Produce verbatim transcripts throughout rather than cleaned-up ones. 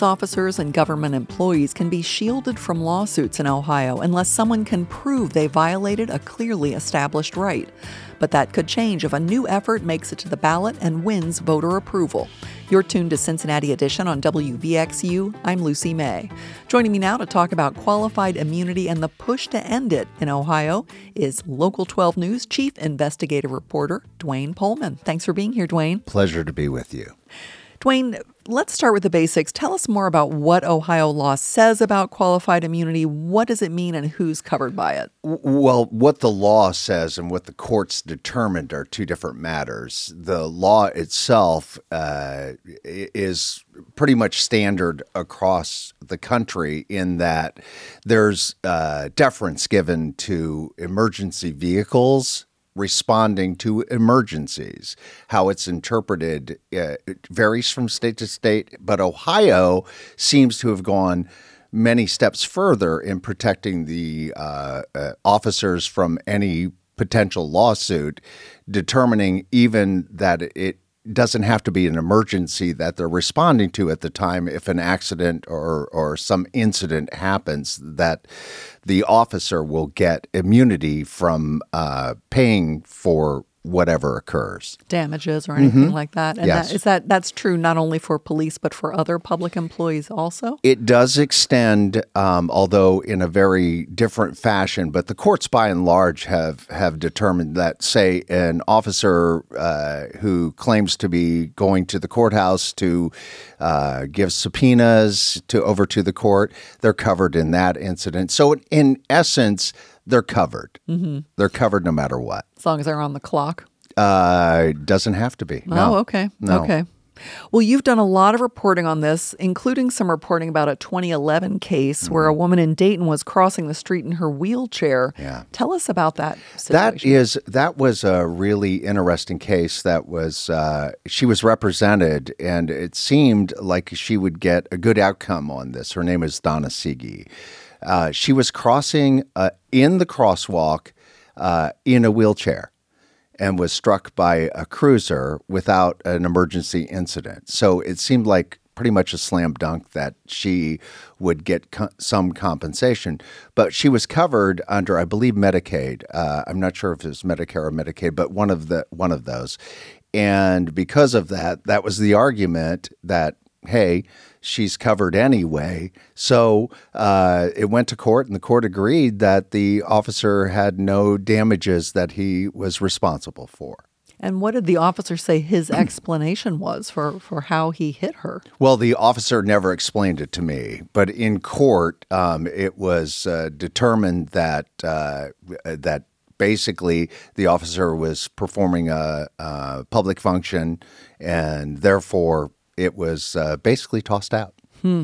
police officers and government employees can be shielded from lawsuits in Ohio unless someone can prove they violated a clearly established right. But that could change if a new effort makes it to the ballot and wins voter approval. You're tuned to Cincinnati Edition on W V X U. I'm Lucy May. Joining me now to talk about qualified immunity and the push to end it in Ohio is Local twelve News Chief Investigative Reporter Dwayne Pollman. Thanks for being here, Dwayne. Pleasure to be with you. Dwayne, let's start with the basics. Tell us more about what Ohio law says about qualified immunity. What does it mean and who's covered by it? Well, what the law says and what the courts determined are two different matters. The law itself uh, is pretty much standard across the country in that there's uh, deference given to emergency vehicles responding to emergencies. How it's interpreted uh, it varies from state to state, but Ohio seems to have gone many steps further in protecting the uh, uh, officers from any potential lawsuit, determining even that it doesn't have to be an emergency that they're responding to at the time. If an accident or or some incident happens, that the officer will get immunity from uh, paying for whatever occurs. Damages or anything mm-hmm. like that. And yes. that, is that that's true not only for police but for other public employees also? It does extend, um, although in a very different fashion. But the courts by and large have, have determined that, say, an officer uh, who claims to be going to the courthouse to uh, give subpoenas to over to the court, they're covered in that incident. So in essence, they're covered. Mm-hmm. They're covered no matter what. As long as they're on the clock? Uh, doesn't have to be. No. Oh, okay. No. Okay. Well, you've done a lot of reporting on this, including some reporting about a twenty eleven case mm-hmm. where a woman in Dayton was crossing the street in her wheelchair. Yeah. Tell us about that situation. That is, that was a really interesting case. That was, uh, she was represented, and it seemed like she would get a good outcome on this. Her name is Donna Sigi. Uh, she was crossing uh, in the crosswalk uh, in a wheelchair and was struck by a cruiser without an emergency incident. So it seemed like pretty much a slam dunk that she would get co- some compensation. But she was covered under, I believe, Medicaid. Uh, I'm not sure if it was Medicare or Medicaid, but one of the one of those. And because of that, that was the argument that, hey, she's covered anyway. So uh, it went to court, and the court agreed that the officer had no damages that he was responsible for. And what did the officer say his explanation was for, for how he hit her? Well, the officer never explained it to me, but in court, um, it was uh, determined that uh, that basically the officer was performing a, a public function, and therefore it was uh, basically tossed out. Hmm.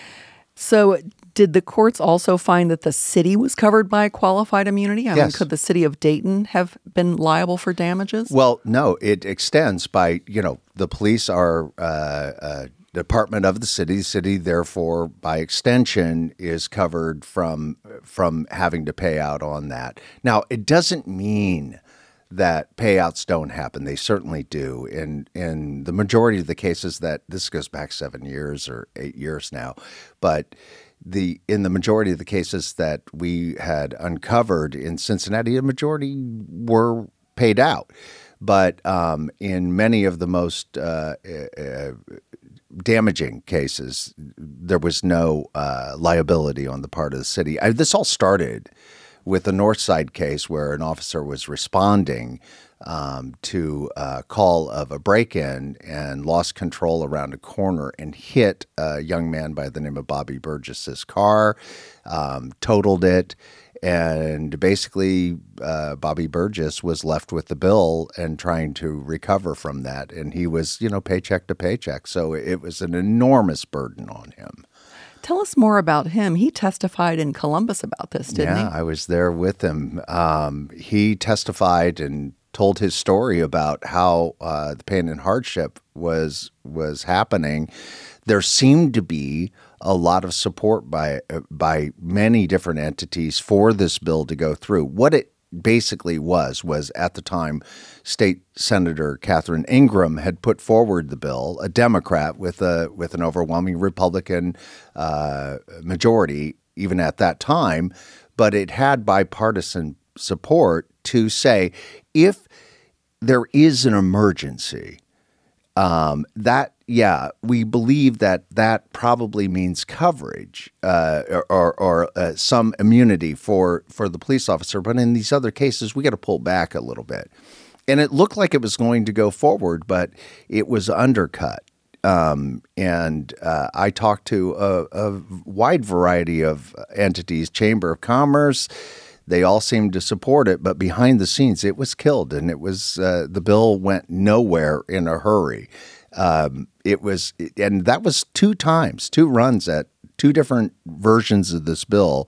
So did the courts also find that the city was covered by qualified immunity? I yes. mean, could the city of Dayton have been liable for damages? Well, no, it extends by, you know, the police are uh, a department of the city. The city, therefore, by extension, is covered from from having to pay out on that. Now, it doesn't mean that payouts don't happen. They certainly do. In in the majority of the cases that, this goes back seven years or eight years now, but the in the majority of the cases that we had uncovered in Cincinnati, a majority were paid out. But um, in many of the most uh, uh, damaging cases, there was no uh, liability on the part of the city. I, this all started with the Northside case where an officer was responding um, to a call of a break-in and lost control around a corner and hit a young man by the name of Bobby Burgess's car, um, totaled it, and basically uh, Bobby Burgess was left with the bill and trying to recover from that. And he was, you know, paycheck to paycheck. So it was an enormous burden on him. Tell us more about him. He testified in Columbus about this, didn't yeah, he? Yeah, I was there with him. Um, he testified and told his story about how uh, the pain and hardship was was happening. There seemed to be a lot of support by uh, by many different entities for this bill to go through. What it basically was, was at the time, State Senator Catherine Ingram had put forward the bill, a Democrat with a with an overwhelming Republican uh, majority, even at that time, but it had bipartisan support to say if there is an emergency, um, that, yeah, we believe that that probably means coverage uh, or, or uh, some immunity for, for the police officer. But in these other cases, we got to pull back a little bit. And it looked like it was going to go forward, but it was undercut. Um, and uh, I talked to a, a wide variety of entities, Chamber of Commerce. They all seemed to support it, but behind the scenes, it was killed, and it was uh, the bill went nowhere in a hurry. Um, it was, and that was two times, two runs at two different versions of this bill,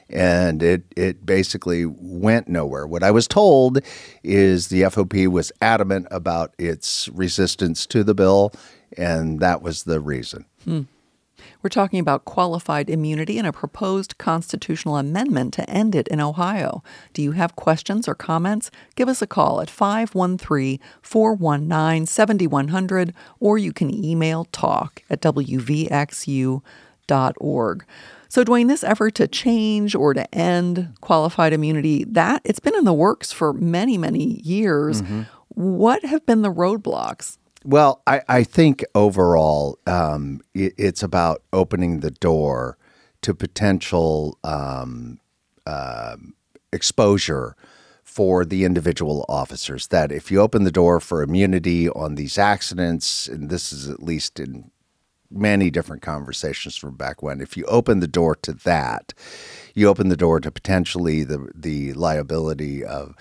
and it it basically went nowhere. What I was told is the F O P was adamant about its resistance to the bill, and that was the reason. Hmm. We're talking about qualified immunity and a proposed constitutional amendment to end it in Ohio. Do you have questions or comments? Give us a call at five one three, four one nine, seven one zero zero, or you can email talk at w v x u dot org. So, Dwayne, this effort to change or to end qualified immunity, that it's been in the works for many, many years. Mm-hmm. What have been the roadblocks? Well, I, I think overall um, it, it's about opening the door to potential um, uh, exposure for the individual officers. That if you open the door for immunity on these accidents, and this is at least in many different conversations from back when, if you open the door to that, you open the door to potentially the the liability of,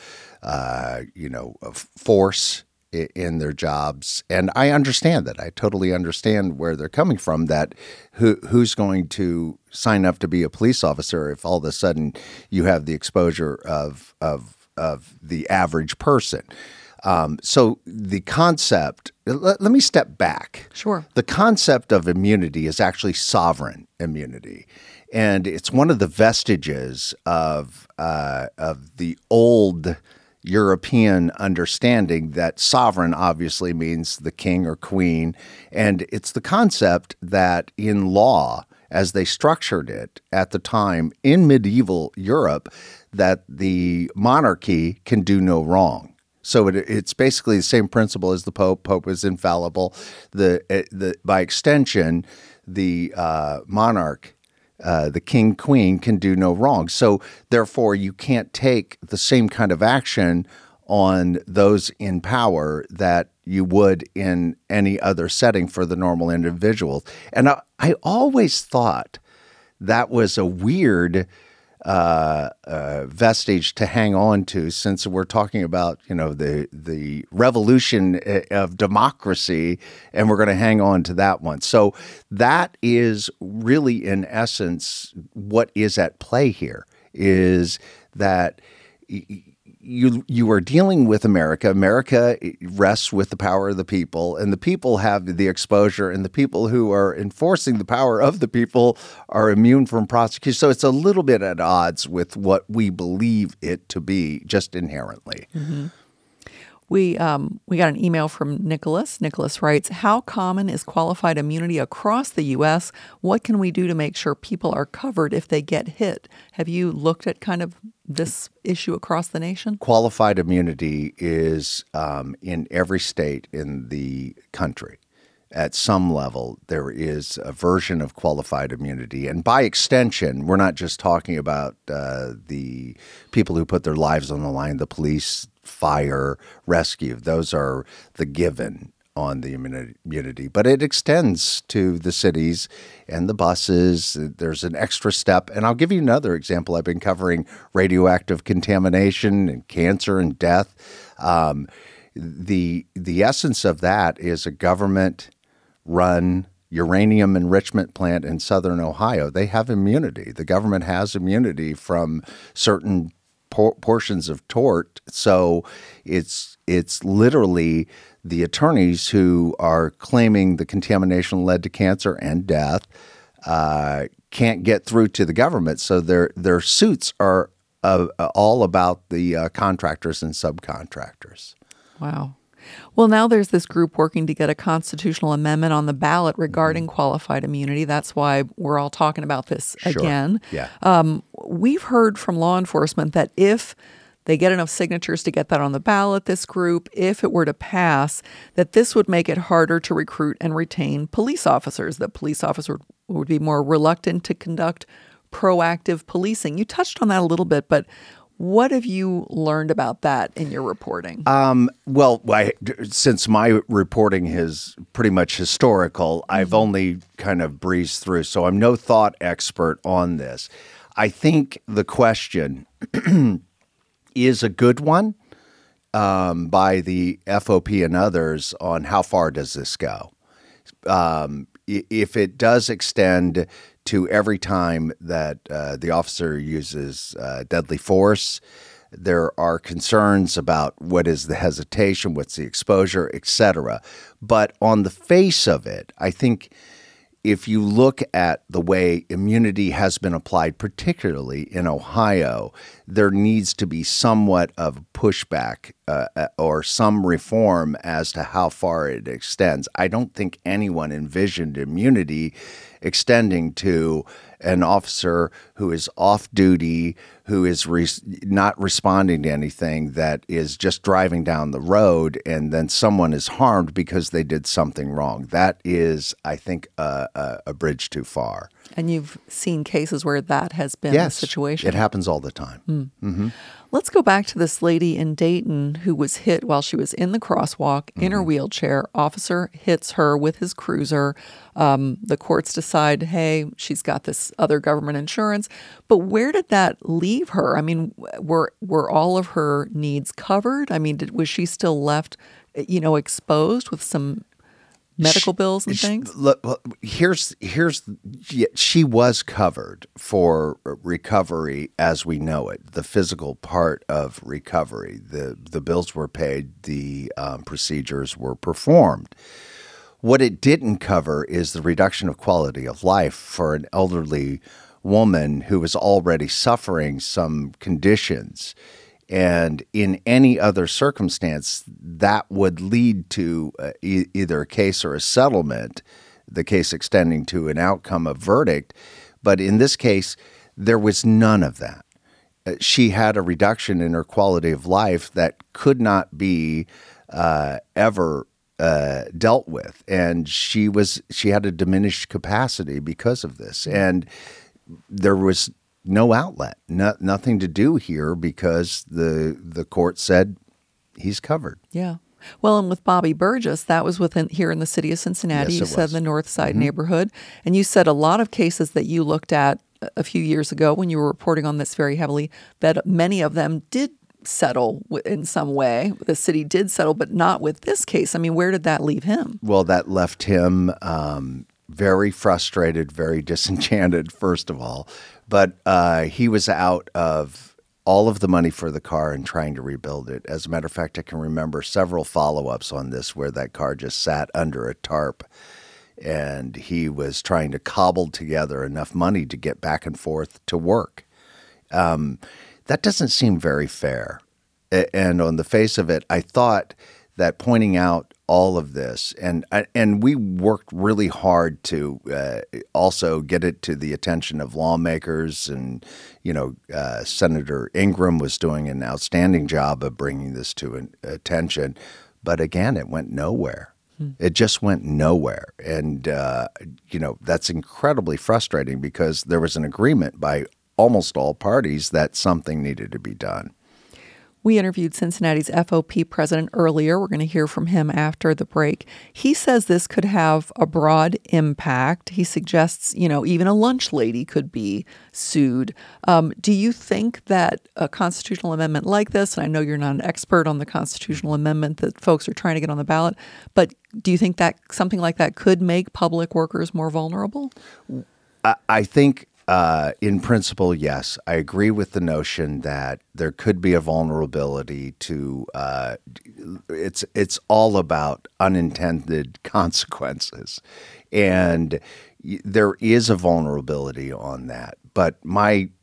uh, you know, of force in their jobs. And I understand that. I totally understand where they're coming from, that who who's going to sign up to be a police officer if all of a sudden you have the exposure of of of the average person. Um, so the concept, let, let me step back. Sure. The concept of immunity is actually sovereign immunity. And it's one of the vestiges of uh, of the old European understanding that sovereign obviously means the king or queen. And it's the concept that in law, as they structured it at the time in medieval Europe, that the monarchy can do no wrong. So it, it's basically the same principle as the Pope. Pope is infallible. The, the by extension, the uh, monarch Uh, the king, queen can do no wrong. So therefore, you can't take the same kind of action on those in power that you would in any other setting for the normal individual. And I, I always thought that was a weird uh, uh, vestige to hang on to, since we're talking about, you know, the the revolution of democracy, and we're going to hang on to that one. So that is really, in essence, what is at play here, is that you you are dealing with America. America rests with the power of the people, and the people have the exposure, and the people who are enforcing the power of the people are immune from prosecution. So it's a little bit at odds with what we believe it to be, just inherently. Mm-hmm. We um, we got an email from Nicholas. Nicholas writes, how common is qualified immunity across the U S? What can we do to make sure people are covered if they get hit? Have you looked at kind of this issue across the nation? Qualified immunity is um, in every state in the country. At some level, there is a version of qualified immunity. And by extension, we're not just talking about uh, the people who put their lives on the line, the police, fire, rescue. Those are the given on the immunity. But it extends to the cities and the buses. There's an extra step. And I'll give you another example. I've been covering radioactive contamination and cancer and death. Um, the the essence of that is a government-run uranium enrichment plant in southern Ohio. They have immunity. The government has immunity from certain por- portions of tort. So it's it's literally the attorneys who are claiming the contamination led to cancer and death uh, can't get through to the government. So their their suits are uh, all about the uh, contractors and subcontractors. Wow. Well, now there's this group working to get a constitutional amendment on the ballot regarding mm-hmm. qualified immunity. That's why we're all talking about this sure. again. Yeah. Um, we've heard from law enforcement that if they get enough signatures to get that on the ballot, this group, if it were to pass, that this would make it harder to recruit and retain police officers, that police officers would be more reluctant to conduct proactive policing. You touched on that a little bit, but what have you learned about that in your reporting? Um, well, I, since my reporting is pretty much historical, mm-hmm. I've only kind of breezed through, so I'm no thought expert on this. I think the question is a good one um, by the F O P and others on how far does this go. Um, if it does extend to every time that uh, the officer uses uh, deadly force, there are concerns about what is the hesitation, what's the exposure, et cetera. But on the face of it, I think if you look at the way immunity has been applied, particularly in Ohio, there needs to be somewhat of pushback uh, or some reform as to how far it extends. I don't think anyone envisioned immunity extending to an officer who is off duty, who is re- not responding to anything, that is just driving down the road, and then someone is harmed because they did something wrong. That is, I think, a, a, a bridge too far. And you've seen cases where that has been yes, the situation. It happens all the time. Mm. Mm-hmm. Let's go back to this lady in Dayton who was hit while she was in the crosswalk mm-hmm. in her wheelchair. Officer hits her with his cruiser. Um, the courts decide, hey, she's got this other government insurance. But where did that leave her? I mean, were were all of her needs covered? I mean, did, was she still left, you know, exposed with some medical bills and things? Here's here's she was covered for recovery as we know it, the physical part of recovery. The the bills were paid, the um, procedures were performed. What it didn't cover is the reduction of quality of life for an elderly woman who was already suffering some conditions. And in any other circumstance, that would lead to uh, e- either a case or a settlement, the case extending to an outcome, a verdict. But in this case, there was none of that. Uh, she had a reduction in her quality of life that could not be uh, ever uh, dealt with. And she was she had a diminished capacity because of this. And there was no outlet, no, nothing to do here because the the court said he's covered. Yeah. Well, and with Bobby Burgess, that was within here in the city of Cincinnati. Yes, you it said was. the North Side Mm-hmm. neighborhood. And you said a lot of cases that you looked at a few years ago when you were reporting on this very heavily, that many of them did settle in some way. The city did settle, but not with this case. I mean, where did that leave him? Well, that left him um, very frustrated, very disenchanted, first of all. But uh, he was out of all of the money for the car and trying to rebuild it. As a matter of fact, I can remember several follow-ups on this where that car just sat under a tarp and he was trying to cobble together enough money to get back and forth to work. Um, that doesn't seem very fair. And on the face of it, I thought that pointing out all of this, and and we worked really hard to uh, also get it to the attention of lawmakers, and you know, uh, Senator Ingram was doing an outstanding job of bringing this to an attention, but again, it went nowhere. Hmm. It just went nowhere, and uh, you know, that's incredibly frustrating because there was an agreement by almost all parties that something needed to be done. We interviewed Cincinnati's F O P president earlier. We're going to hear from him after the break. He says this could have a broad impact. He suggests, you know, even a lunch lady could be sued. Um, do you think that a constitutional amendment like this, and I know you're not an expert on the constitutional amendment that folks are trying to get on the ballot, but do you think that something like that could make public workers more vulnerable? I, I think Uh, in principle, yes. I agree with the notion that there could be a vulnerability to uh, it's it's all about unintended consequences. And there is a vulnerability on that. But my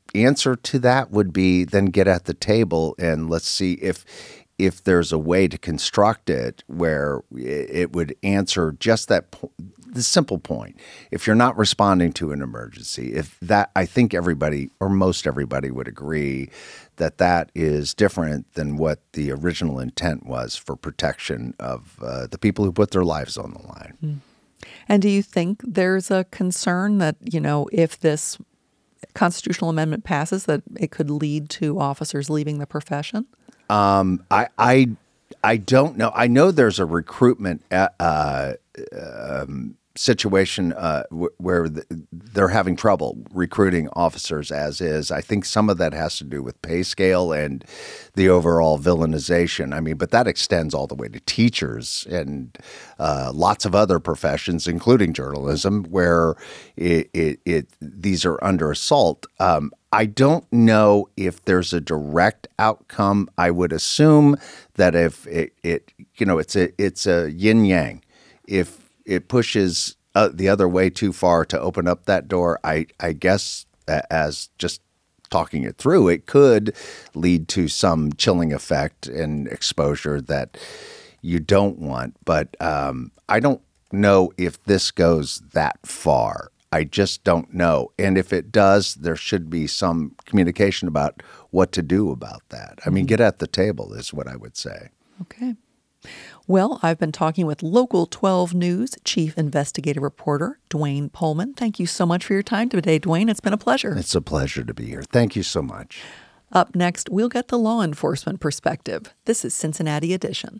answer to that would be then get at the table and let's see if if there's a way to construct it where it would answer just that po- the simple point. If you're not responding to an emergency, if that, I think everybody or most everybody would agree that that is different than what the original intent was for protection of uh, the people who put their lives on the line. Mm. And do you think there's a concern that, you know, if this constitutional amendment passes, that it could lead to officers leaving the profession? Um, I, I, I don't know. I know there's a recruitment uh, um, situation uh, w- where the, they're having trouble recruiting officers as is. I think some of that has to do with pay scale and the overall villainization. I mean, but that extends all the way to teachers and uh, lots of other professions, including journalism, where it, it, it these are under assault. Um, I don't know if there's a direct outcome. I would assume that if it, it you know, it's a it's a yin yang. If it pushes uh, the other way too far to open up that door, I I guess uh, as just talking it through, it could lead to some chilling effect and exposure that you don't want. But um, I don't know if this goes that far. I just don't know. And if it does, there should be some communication about what to do about that. I mean, get at the table is what I would say. Okay. Well, I've been talking with Local twelve News Chief Investigative Reporter Dwayne Pullman. Thank you so much for your time today, Dwayne. It's been a pleasure. It's a pleasure to be here. Thank you so much. Up next, we'll get the law enforcement perspective. This is Cincinnati Edition.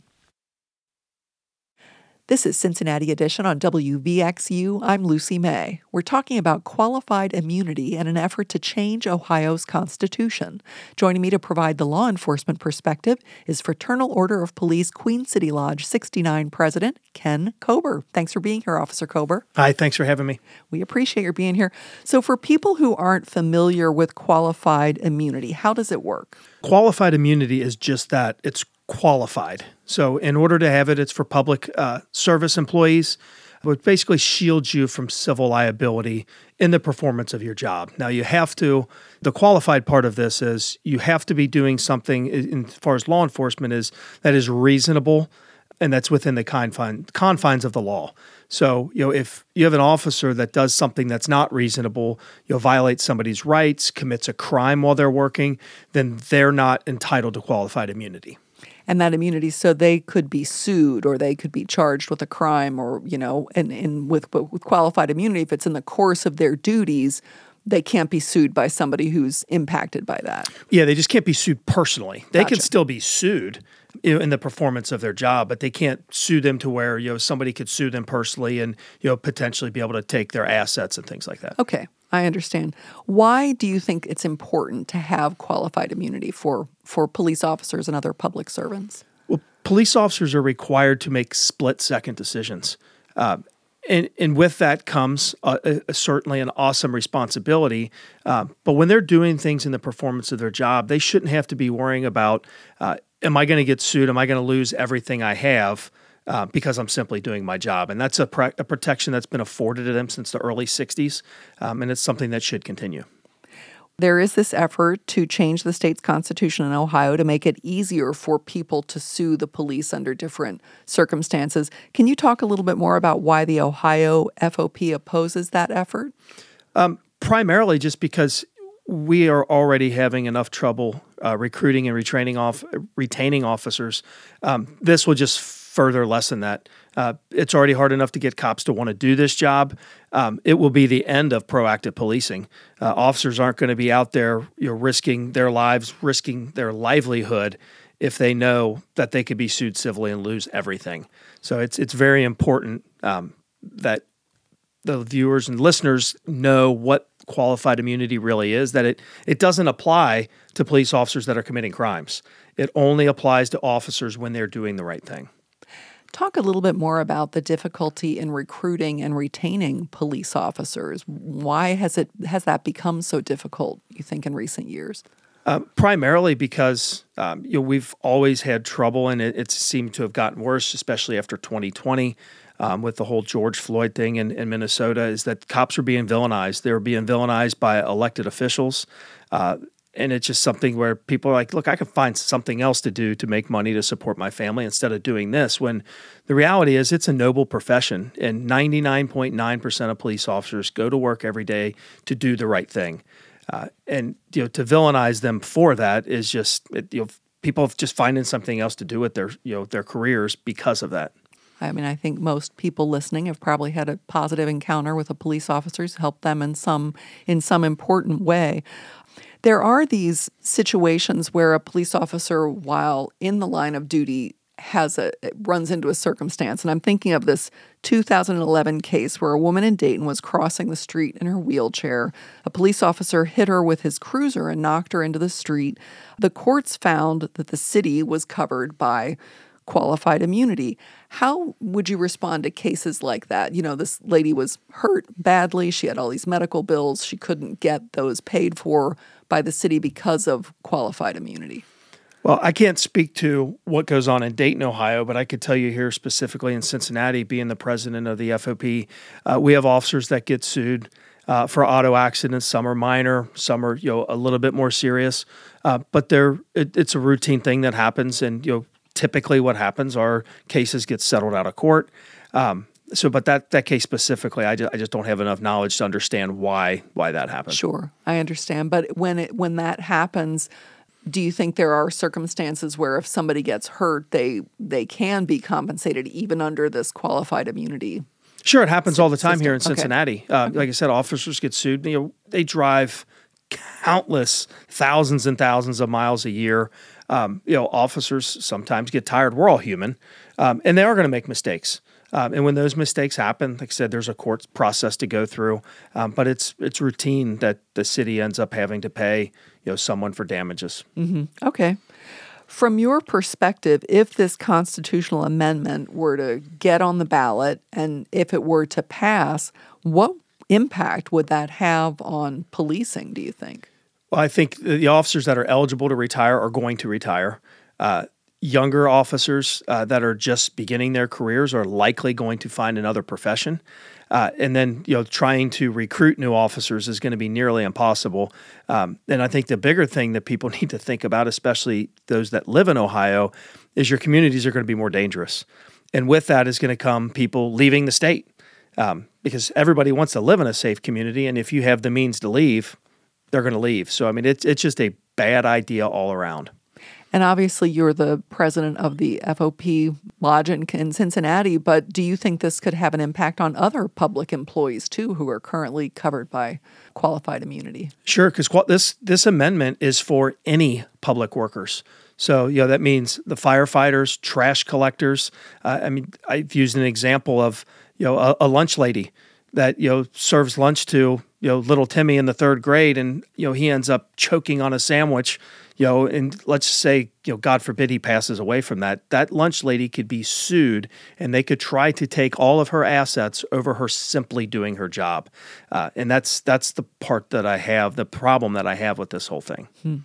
This is Cincinnati Edition on W V X U. I'm Lucy May. We're talking about qualified immunity in an effort to change Ohio's Constitution. Joining me to provide the law enforcement perspective is Fraternal Order of Police Queen City Lodge sixty-nine President Ken Kober. Thanks for being here, Officer Kober. Hi, thanks for having me. We appreciate your being here. So for people who aren't familiar with qualified immunity, how does it work? Qualified immunity is just that. It's qualified. So in order to have it, it's for public uh, service employees, which basically shields you from civil liability in the performance of your job. Now you have to, the qualified part of this is you have to be doing something in, as far as law enforcement is, that is reasonable and that's within the confine, confines of the law. So, you know, if you have an officer that does something that's not reasonable, you know, violates somebody's rights, commits a crime while they're working, then they're not entitled to qualified immunity. And that immunity, so they could be sued or they could be charged with a crime or, you know, and, and with, with qualified immunity, if it's in the course of their duties, they can't be sued by somebody who's impacted by that. Yeah, they just can't be sued personally. They Gotcha. can still be sued, you know, in the performance of their job, but they can't sue them to where, you know, somebody could sue them personally and, you know, potentially be able to take their assets and things like that. Okay, I understand. Why do you think it's important to have qualified immunity for, for police officers and other public servants? Well, police officers are required to make split-second decisions. Uh, and, and with that comes a, a, certainly an awesome responsibility. Uh, but when they're doing things in the performance of their job, they shouldn't have to be worrying about, uh, am I going to get sued? Am I going to lose everything I have? Uh, because I'm simply doing my job. And that's a, pr- a protection that's been afforded to them since the early sixties, um, and it's something that should continue. There is this effort to change the state's constitution in Ohio to make it easier for people to sue the police under different circumstances. Can you talk a little bit more about why the Ohio F O P opposes that effort? Um, primarily just because we are already having enough trouble uh, recruiting and retraining off, retaining officers. Um, this will just further lessen that. Uh, it's already hard enough to get cops to want to do this job. Um, it will be the end of proactive policing. Uh, officers aren't going to be out there, you know, risking their lives, risking their livelihood if they know that they could be sued civilly and lose everything. So it's it's very important um, that the viewers and listeners know what qualified immunity really is, that it it doesn't apply to police officers that are committing crimes. It only applies to officers when they're doing the right thing. Talk a little bit more about the difficulty in recruiting and retaining police officers. Why has it has that become so difficult, you think, in recent years? Uh, primarily because um, you know, we've always had trouble, and it, it seemed to have gotten worse, especially after twenty twenty. um, with the whole George Floyd thing in, in Minnesota is that cops are being villainized. They're being villainized by elected officials. Uh, and it's just something where people are like, look, I can find something else to do to make money to support my family instead of doing this, when the reality is it's a noble profession. And ninety-nine point nine percent of police officers go to work every day to do the right thing. Uh, and you know, to villainize them for that is just, it, you know, people just finding something else to do with their, you know, their careers because of that. I mean, I think most people listening have probably had a positive encounter with a police officer who's helped them in some in some important way. There are these situations where a police officer, while in the line of duty, has a runs into a circumstance. And I'm thinking of this two thousand eleven case where a woman in Dayton was crossing the street in her wheelchair. A police officer hit her with his cruiser and knocked her into the street. The courts found that the city was covered by qualified immunity. How would you respond to cases like that? You know, this lady was hurt badly. She had all these medical bills. She couldn't get those paid for by the city because of qualified immunity. Well, I can't speak to what goes on in Dayton, Ohio, but I could tell you here specifically in Cincinnati, being the president of the F O P, uh, we have officers that get sued uh, for auto accidents. Some are minor, some are, you know, a little bit more serious, uh, but they're it, it's a routine thing that happens. And you know, typically what happens are cases get settled out of court. Um, so, but that that case specifically, I just, I just don't have enough knowledge to understand why why that happens. Sure, I understand. But when it when that happens, do you think there are circumstances where if somebody gets hurt, they they can be compensated even under this qualified immunity? Sure, it happens all the time system. here in Cincinnati. Okay. Uh, like I said, officers get sued. You know, they drive countless thousands and thousands of miles a year. Um, you know, officers sometimes get tired. We're all human, um, and they are going to make mistakes. Um, and when those mistakes happen, like I said, there's a court process to go through. Um, but it's it's routine that the city ends up having to pay, you know, someone for damages. Mm-hmm. Okay. From your perspective, if this constitutional amendment were to get on the ballot and if it were to pass, what impact would that have on policing, do you think? Well, I think the officers that are eligible to retire are going to retire. Uh, younger officers uh, that are just beginning their careers are likely going to find another profession. Uh, and then, you know, trying to recruit new officers is going to be nearly impossible. Um, and I think the bigger thing that people need to think about, especially those that live in Ohio, is your communities are going to be more dangerous. And with that is going to come people leaving the state um, because everybody wants to live in a safe community. And if you have the means to leave, they're going to leave. So, I mean, it's it's just a bad idea all around. And obviously, you're the president of the F O P Lodge in, in Cincinnati, but do you think this could have an impact on other public employees, too, who are currently covered by qualified immunity? Sure, because this this amendment is for any public workers. So, you know, that means the firefighters, trash collectors. Uh, I mean, I've used an example of, you know, a, a lunch lady that, you know, serves lunch to, you know, little Timmy in the third grade, and, you know, he ends up choking on a sandwich. You know, and let's say, you know, God forbid he passes away from that, that lunch lady could be sued and they could try to take all of her assets over her simply doing her job. Uh, and that's that's the part that I have, the problem that I have with this whole thing. Hmm.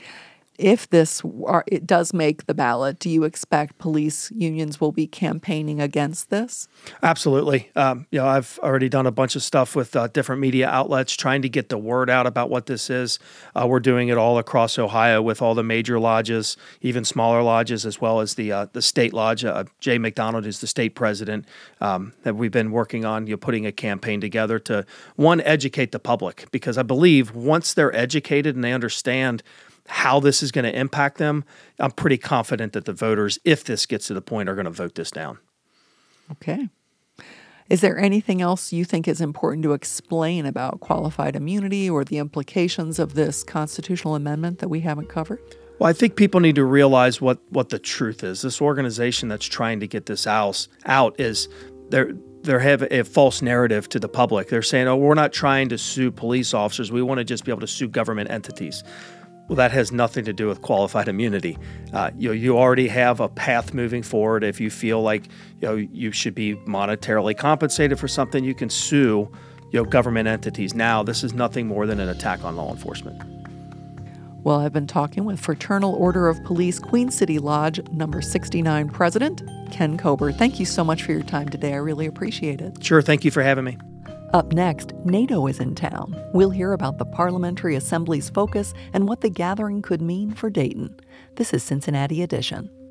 If this are, it does make the ballot, do you expect police unions will be campaigning against this? Absolutely. Um, you know, I've already done a bunch of stuff with uh, different media outlets trying to get the word out about what this is. Uh, we're doing it all across Ohio with all the major lodges, even smaller lodges, as well as the uh, the state lodge. Uh, Jay McDonald is the state president um, that we've been working on, you know, putting a campaign together to, one, educate the public, because I believe once they're educated and they understand how this is going to impact them, I'm pretty confident that the voters, if this gets to the point, are going to vote this down. Okay. Is there anything else you think is important to explain about qualified immunity or the implications of this constitutional amendment that we haven't covered? Well, I think people need to realize what, what the truth is. This organization that's trying to get this out, out is they're they have a false narrative to the public. They're saying, oh, we're not trying to sue police officers. We want to just be able to sue government entities. Well, that has nothing to do with qualified immunity. Uh, you know, you already have a path moving forward. If you feel like, you know, you should be monetarily compensated for something, you can sue, you know, government entities. Now, this is nothing more than an attack on law enforcement. Well, I've been talking with Fraternal Order of Police Queen City Lodge number sixty-nine President Ken Kober. Thank you so much for your time today. I really appreciate it. Sure. Thank you for having me. Up next, NATO is in town. We'll hear about the Parliamentary Assembly's focus and what the gathering could mean for Dayton. This is Cincinnati Edition.